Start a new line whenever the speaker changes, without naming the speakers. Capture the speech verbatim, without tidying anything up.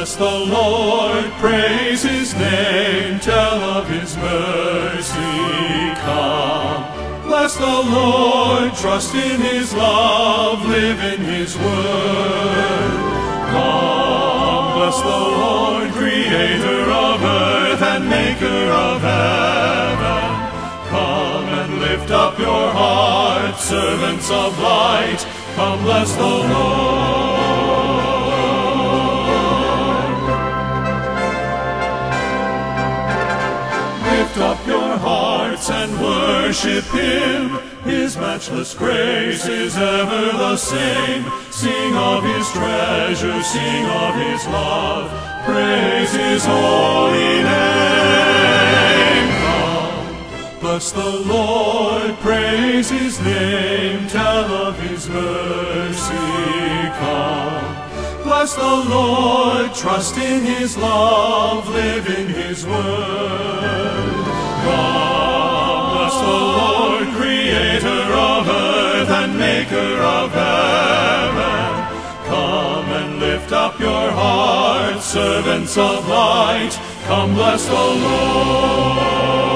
Bless the Lord, praise His name, tell of His mercy, come. Bless the Lord, trust in His love, live in His word. Come, bless the Lord, creator of earth and maker of heaven. Come and lift up your hearts, servants of light, come bless the Lord. Lift up your hearts and worship Him. His matchless grace is ever the same. Sing of His treasure, sing of His love, praise His holy name. Come, bless the Lord, praise His name, tell of His mercy, come. Bless the Lord, trust in His love, live in His word. Come, bless the Lord, creator of earth and maker of heaven. Come and lift up your hearts, servants of light, come bless the Lord.